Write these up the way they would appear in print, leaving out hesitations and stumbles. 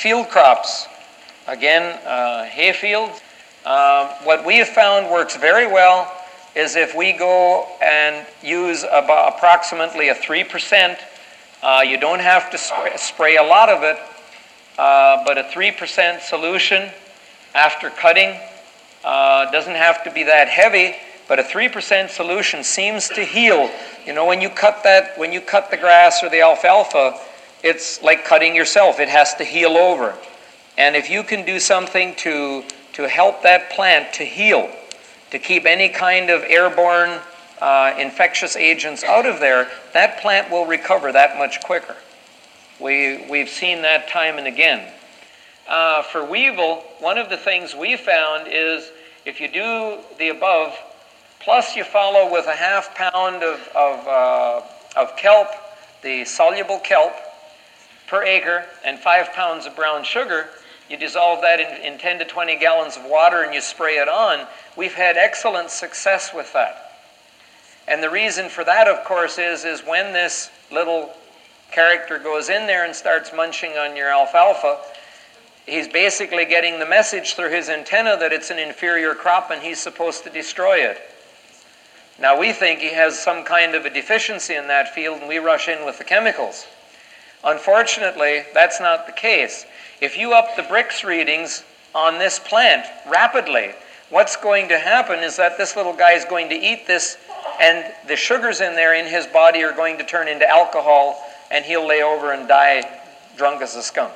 Field crops. Again, hay fields. What we have found works very well is if we go and use about approximately a 3%, you don't have to spray a lot of it, but a 3% solution after cutting doesn't have to be that heavy, but a 3% solution seems to heal. You know, when you cut the grass or the alfalfa, it's like cutting yourself. It has to heal over. And if you can do something to help that plant to heal, to keep any kind of airborne infectious agents out of there, that plant will recover that much quicker. We've seen that time and again. For weevil, one of the things we found is if you do the above, plus you follow with a half pound of kelp, the soluble kelp, per acre, and 5 pounds of brown sugar, you dissolve that in 10 to 20 gallons of water and you spray it on. We've had excellent success with that. And the reason for that, of course, is when this little character goes in there and starts munching on your alfalfa, he's basically getting the message through his antenna that it's an inferior crop and he's supposed to destroy it. Now we think he has some kind of a deficiency in that field and we rush in with the chemicals. Unfortunately, that's not the case. If you up the Brix readings on this plant rapidly, what's going to happen is that this little guy is going to eat this and the sugars in there in his body are going to turn into alcohol and he'll lay over and die drunk as a skunk.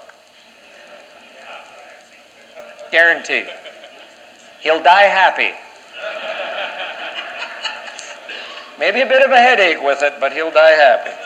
Guaranteed. He'll die happy. Maybe a bit of a headache with it, but he'll die happy.